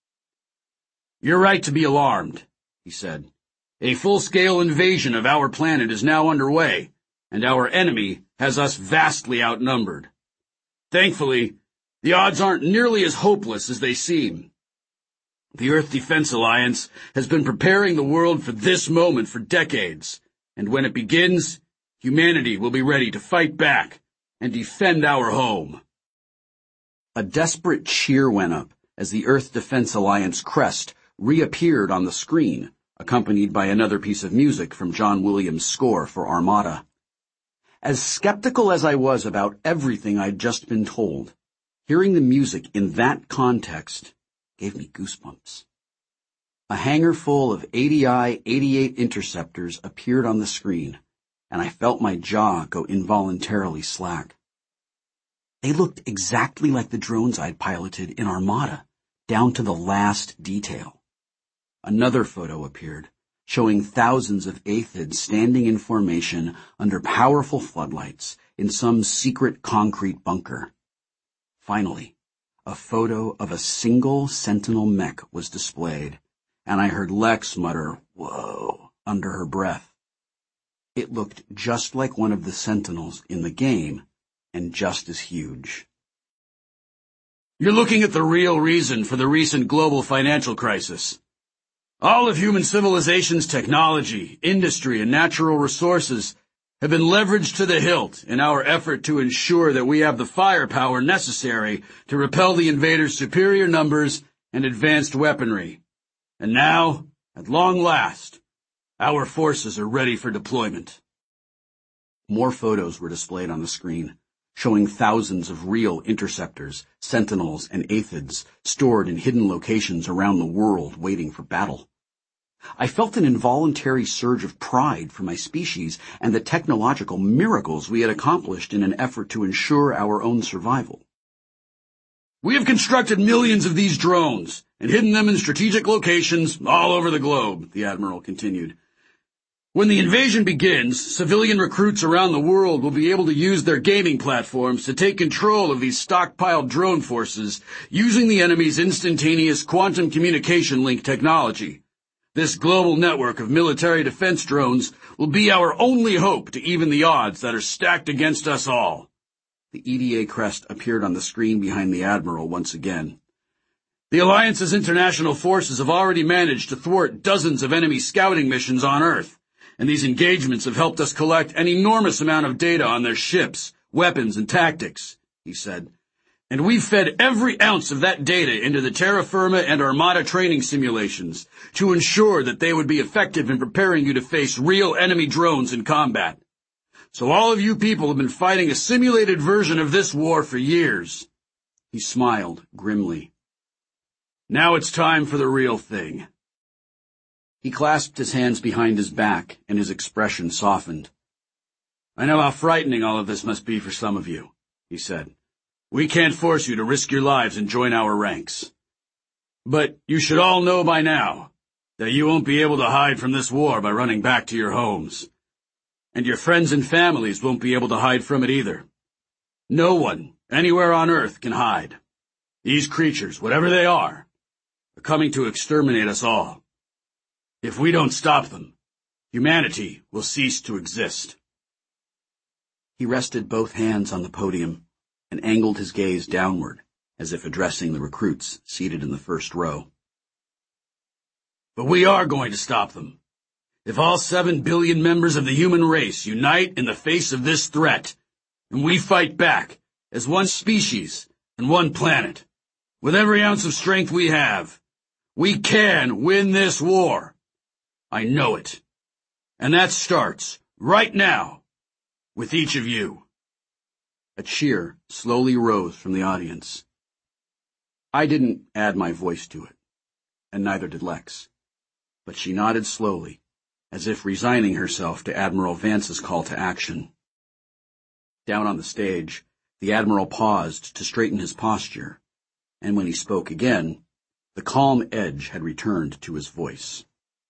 You're right to be alarmed, he said. A full-scale invasion of our planet is now underway, and our enemy has us vastly outnumbered. Thankfully, the odds aren't nearly as hopeless as they seem. The Earth Defense Alliance has been preparing the world for this moment for decades, and when it begins, humanity will be ready to fight back and defend our home. A desperate cheer went up as the Earth Defense Alliance crest reappeared on the screen, accompanied by another piece of music from John Williams' score for Armada. As skeptical as I was about everything I'd just been told, hearing the music in that context gave me goosebumps. A hangar full of ADI-88 interceptors appeared on the screen, and I felt my jaw go involuntarily slack. They looked exactly like the drones I'd piloted in Armada, down to the last detail. Another photo appeared, showing thousands of aphids standing in formation under powerful floodlights in some secret concrete bunker. Finally, a photo of a single Sentinel mech was displayed, and I heard Lex mutter, "Whoa," under her breath. It looked just like one of the Sentinels in the game, and just as huge. You're looking at the real reason for the recent global financial crisis. All of human civilization's technology, industry, and natural resources have been leveraged to the hilt in our effort to ensure that we have the firepower necessary to repel the invaders' superior numbers and advanced weaponry. And now, at long last, our forces are ready for deployment. More photos were displayed on the screen, showing thousands of real interceptors, sentinels, and aphids stored in hidden locations around the world waiting for battle. I felt an involuntary surge of pride for my species and the technological miracles we had accomplished in an effort to ensure our own survival. We have constructed millions of these drones and hidden them in strategic locations all over the globe, the Admiral continued. When the invasion begins, civilian recruits around the world will be able to use their gaming platforms to take control of these stockpiled drone forces using the enemy's instantaneous quantum communication link technology. This global network of military defense drones will be our only hope to even the odds that are stacked against us all. The EDA crest appeared on the screen behind the Admiral once again. The Alliance's international forces have already managed to thwart dozens of enemy scouting missions on Earth, and these engagements have helped us collect an enormous amount of data on their ships, weapons, and tactics, he said. And we've fed every ounce of that data into the Terra Firma and Armada training simulations to ensure that they would be effective in preparing you to face real enemy drones in combat. So all of you people have been fighting a simulated version of this war for years. He smiled grimly. Now it's time for the real thing. He clasped his hands behind his back, and his expression softened. I know how frightening all of this must be for some of you, he said. We can't force you to risk your lives and join our ranks. But you should all know by now that you won't be able to hide from this war by running back to your homes. And your friends and families won't be able to hide from it either. No one, anywhere on Earth, can hide. These creatures, whatever they are coming to exterminate us all. If we don't stop them, humanity will cease to exist. He rested both hands on the podium and angled his gaze downward, as if addressing the recruits seated in the first row. But we are going to stop them. If all 7 billion members of the human race unite in the face of this threat, and we fight back as one species and one planet, with every ounce of strength we have, we can win this war. I know it. And that starts right now with each of you. A cheer slowly rose from the audience. I didn't add my voice to it, and neither did Lex. But she nodded slowly, as if resigning herself to Admiral Vance's call to action. Down on the stage, the Admiral paused to straighten his posture, and when he spoke again, the calm edge had returned to his voice.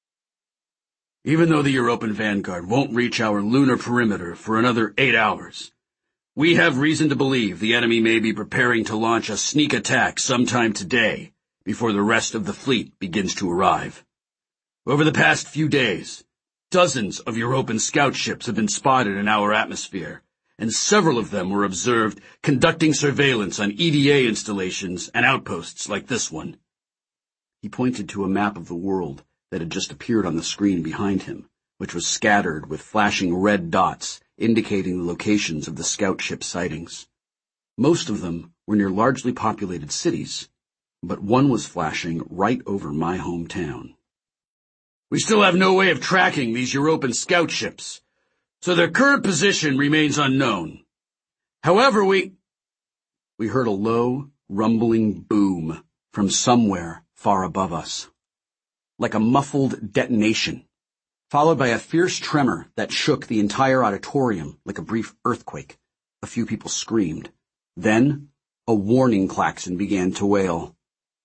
Even though the European vanguard won't reach our lunar perimeter for another 8 hours, we have reason to believe the enemy may be preparing to launch a sneak attack sometime today, before the rest of the fleet begins to arrive. Over the past few days, dozens of European scout ships have been spotted in our atmosphere, and several of them were observed conducting surveillance on EDA installations and outposts like this one. He pointed to a map of the world that had just appeared on the screen behind him, which was scattered with flashing red dots indicating the locations of the scout ship sightings. Most of them were near largely populated cities, but one was flashing right over my hometown. We still have no way of tracking these European scout ships, so their current position remains unknown. However, we heard a low, rumbling boom from somewhere far above us, like a muffled detonation, followed by a fierce tremor that shook the entire auditorium like a brief earthquake. A few people screamed. Then, a warning klaxon began to wail.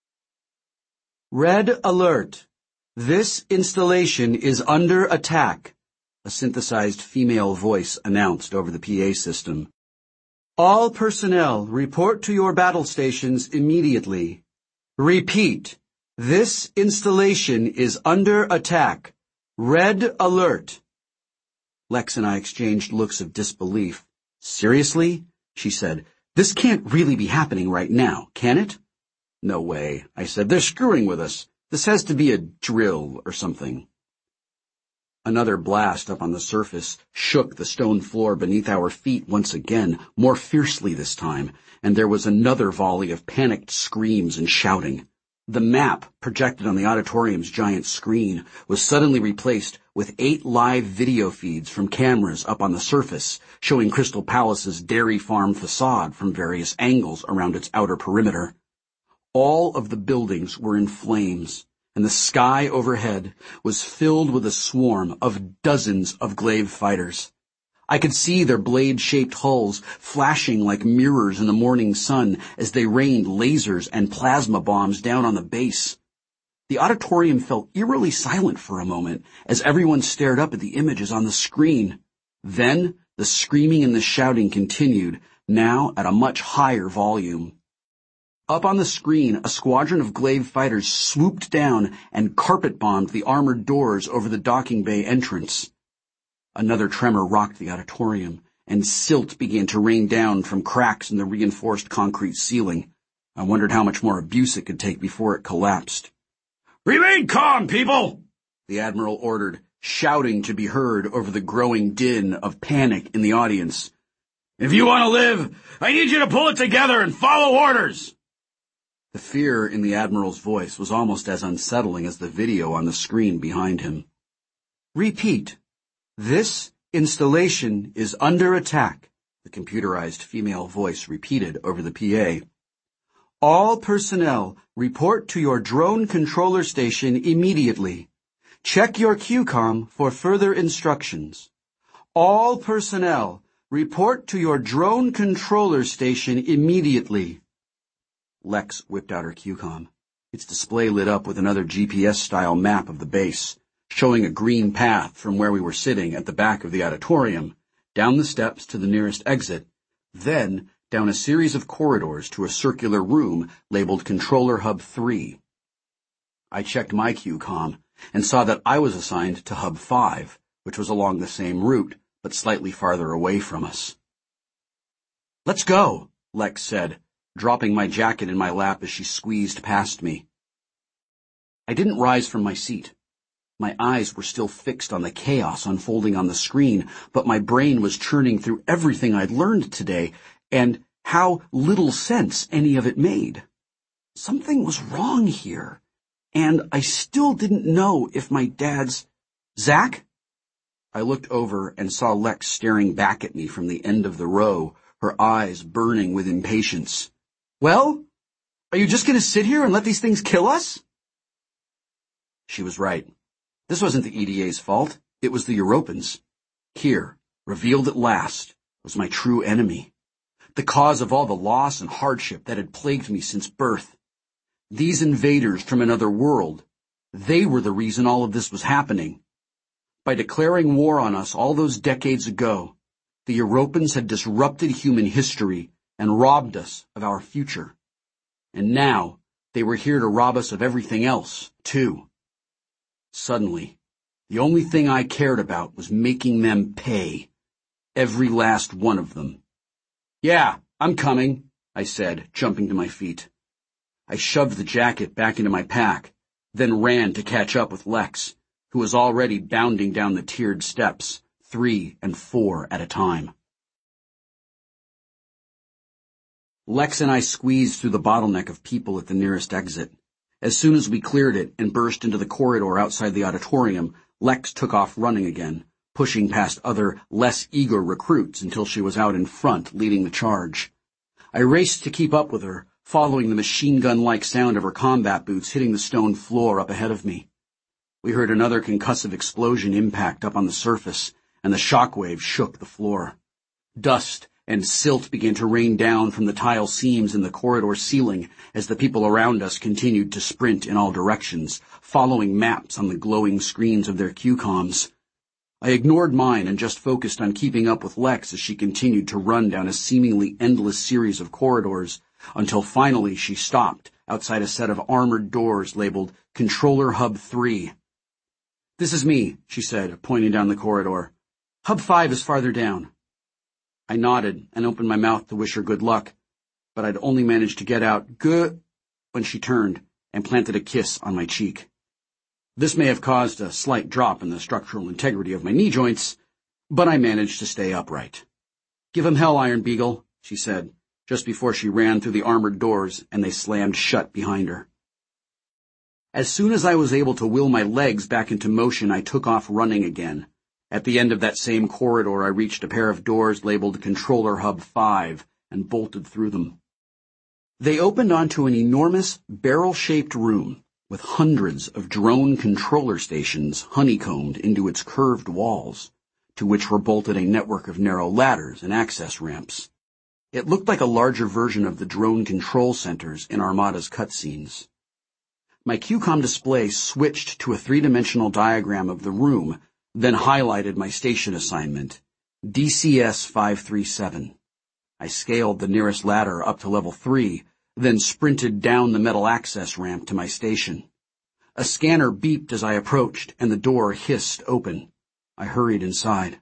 Red alert! This installation is under attack, a synthesized female voice announced over the PA system. All personnel report to your battle stations immediately. Repeat, this installation is under attack. Red alert. Lex and I exchanged looks of disbelief. Seriously? She said, This can't really be happening right now, can it? No way, I said. They're screwing with us. This has to be a drill or something. Another blast up on the surface shook the stone floor beneath our feet once again, more fiercely this time, and there was another volley of panicked screams and shouting. The map, projected on the auditorium's giant screen, was suddenly replaced with 8 live video feeds from cameras up on the surface, showing Crystal Palace's dairy farm facade from various angles around its outer perimeter. All of the buildings were in flames, and the sky overhead was filled with a swarm of dozens of glaive fighters. I could see their blade-shaped hulls flashing like mirrors in the morning sun as they rained lasers and plasma bombs down on the base. The auditorium felt eerily silent for a moment as everyone stared up at the images on the screen. Then the screaming and the shouting continued, now at a much higher volume. Up on the screen, a squadron of glaive fighters swooped down and carpet-bombed the armored doors over the docking bay entrance. Another tremor rocked the auditorium, and silt began to rain down from cracks in the reinforced concrete ceiling. I wondered how much more abuse it could take before it collapsed. "Remain calm, people!" the Admiral ordered, shouting to be heard over the growing din of panic in the audience. "If you want to live, I need you to pull it together and follow orders!" The fear in the Admiral's voice was almost as unsettling as the video on the screen behind him. "Repeat. This installation is under attack," the computerized female voice repeated over the PA. "All personnel report to your drone controller station immediately. Check your QCOM for further instructions. All personnel report to your drone controller station immediately." Lex whipped out her QCOM. Its display lit up with another GPS-style map of the base, showing a green path from where we were sitting at the back of the auditorium, down the steps to the nearest exit, then down a series of corridors to a circular room labeled Controller Hub 3. I checked my QCOM and saw that I was assigned to Hub 5, which was along the same route, but slightly farther away from us. "Let's go," Lex said, dropping my jacket in my lap as she squeezed past me. I didn't rise from my seat. My eyes were still fixed on the chaos unfolding on the screen, but my brain was churning through everything I'd learned today, and how little sense any of it made. Something was wrong here, and I still didn't know if my dad's... "Zach?" I looked over and saw Lex staring back at me from the end of the row, her eyes burning with impatience. "Well, are you just going to sit here and let these things kill us?" She was right. This wasn't the EDA's fault. It was the Europans. Here, revealed at last, was my true enemy. The cause of all the loss and hardship that had plagued me since birth. These invaders from another world, they were the reason all of this was happening. By declaring war on us all those decades ago, the Europans had disrupted human history and robbed us of our future. And now, they were here to rob us of everything else, too. Suddenly, the only thing I cared about was making them pay. Every last one of them. "Yeah, I'm coming," I said, jumping to my feet. I shoved the jacket back into my pack, then ran to catch up with Lex, who was already bounding down the tiered steps, 3 and 4 at a time. Lex and I squeezed through the bottleneck of people at the nearest exit. As soon as we cleared it and burst into the corridor outside the auditorium, Lex took off running again, pushing past other, less eager recruits until she was out in front, leading the charge. I raced to keep up with her, following the machine-gun-like sound of her combat boots hitting the stone floor up ahead of me. We heard another concussive explosion impact up on the surface, and the shockwave shook the floor. Dust and silt began to rain down from the tile seams in the corridor ceiling as the people around us continued to sprint in all directions, following maps on the glowing screens of their QCOMs. I ignored mine and just focused on keeping up with Lex as she continued to run down a seemingly endless series of corridors, until finally she stopped outside a set of armored doors labeled Controller Hub 3. "This is me," she said, pointing down the corridor. "Hub 5 is farther down." I nodded and opened my mouth to wish her good luck, but I'd only managed to get out "good" when she turned and planted a kiss on my cheek. This may have caused a slight drop in the structural integrity of my knee joints, but I managed to stay upright. "Give him hell, Iron Beagle," she said, just before she ran through the armored doors and they slammed shut behind her. As soon as I was able to will my legs back into motion, I took off running again. At the end of that same corridor, I reached a pair of doors labeled Controller Hub 5 and bolted through them. They opened onto an enormous, barrel-shaped room with hundreds of drone controller stations honeycombed into its curved walls, to which were bolted a network of narrow ladders and access ramps. It looked like a larger version of the drone control centers in Armada's cutscenes. My QCOM display switched to a three-dimensional diagram of the room, then highlighted my station assignment, DCS 537. I scaled the nearest ladder up to level 3, then sprinted down the metal access ramp to my station. A scanner beeped as I approached, and the door hissed open. I hurried inside.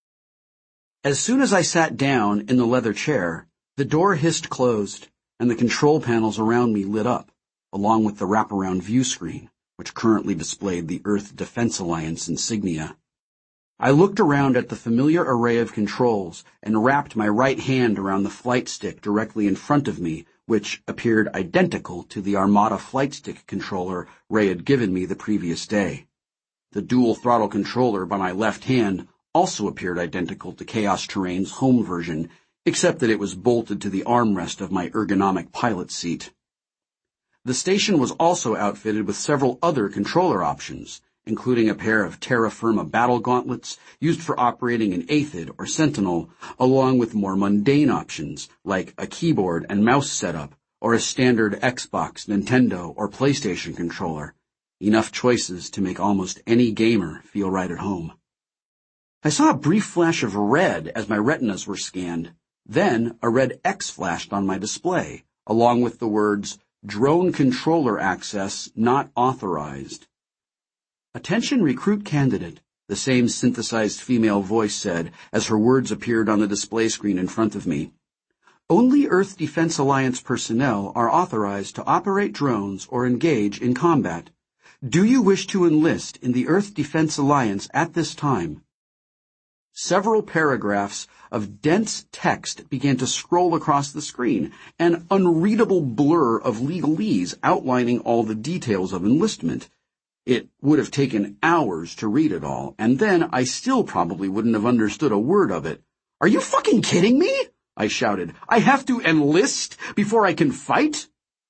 As soon as I sat down in the leather chair, the door hissed closed, and the control panels around me lit up, along with the wraparound view screen, which currently displayed the Earth Defense Alliance insignia. I looked around at the familiar array of controls and wrapped my right hand around the flight stick directly in front of me, which appeared identical to the Armada flight stick controller Ray had given me the previous day. The dual throttle controller by my left hand also appeared identical to Chaos Terrain's home version, except that it was bolted to the armrest of my ergonomic pilot seat. The station was also outfitted with several other controller options, including a pair of terra firma battle gauntlets used for operating an Aethid or Sentinel, along with more mundane options like a keyboard and mouse setup or a standard Xbox, Nintendo, or PlayStation controller. Enough choices to make almost any gamer feel right at home. I saw a brief flash of red as my retinas were scanned. Then a red X flashed on my display, along with the words, "Drone controller access not authorized." "Attention recruit candidate," the same synthesized female voice said as her words appeared on the display screen in front of me. "Only Earth Defense Alliance personnel are authorized to operate drones or engage in combat. Do you wish to enlist in the Earth Defense Alliance at this time?" Several paragraphs of dense text began to scroll across the screen, an unreadable blur of legalese outlining all the details of enlistment. It would have taken hours to read it all, and then I still probably wouldn't have understood a word of it. "Are you fucking kidding me?" I shouted. "I have to enlist before I can fight?"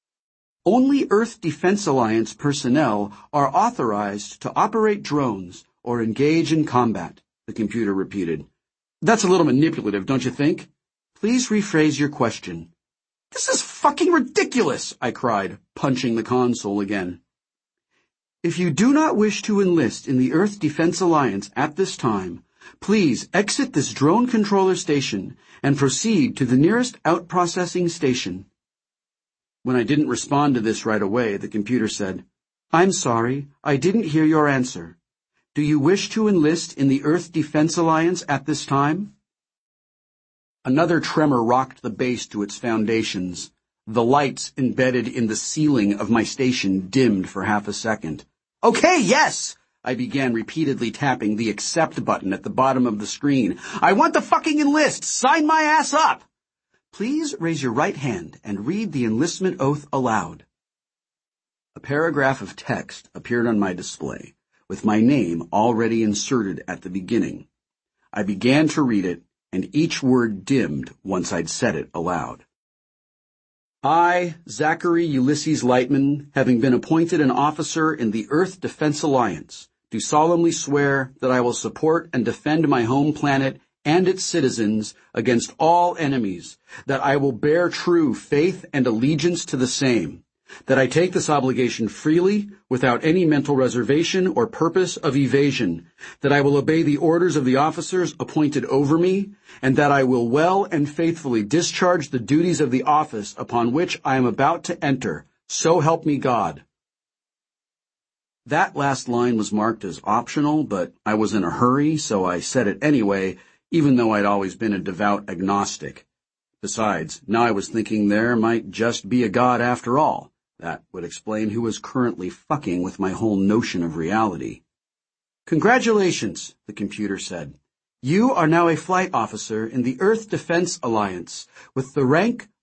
"Only Earth Defense Alliance personnel are authorized to operate drones or engage in combat," the computer repeated. "That's a little manipulative, don't you think? Please rephrase your question." "This is fucking ridiculous," I cried, punching the console again. "If you do not wish to enlist in the Earth Defense Alliance at this time, please exit this drone controller station and proceed to the nearest out-processing station." When I didn't respond to this right away, the computer said, "I'm sorry, I didn't hear your answer. Do you wish to enlist in the Earth Defense Alliance at this time?" Another tremor rocked the base to its foundations. The lights embedded in the ceiling of my station dimmed for half a second. "Okay, yes!" I began repeatedly tapping the accept button at the bottom of the screen. "I want to fucking enlist! Sign my ass up!" "Please raise your right hand and read the enlistment oath aloud." A paragraph of text appeared on my display, with my name already inserted at the beginning. I began to read it, and each word dimmed once I'd said it aloud. "I, Zachary Ulysses Lightman, having been appointed an officer in the Earth Defense Alliance, do solemnly swear that I will support and defend my home planet and its citizens against all enemies, that I will bear true faith and allegiance to the same, that I take this obligation freely, without any mental reservation or purpose of evasion, that I will obey the orders of the officers appointed over me, and that I will well and faithfully discharge the duties of the office upon which I am about to enter. So help me God." That last line was marked as optional, but I was in a hurry, so I said it anyway, even though I'd always been a devout agnostic. Besides, now I was thinking there might just be a god after all. That would explain who was currently fucking with my whole notion of reality. "Congratulations," the computer said. "You are now a flight officer in the Earth Defense Alliance with the rank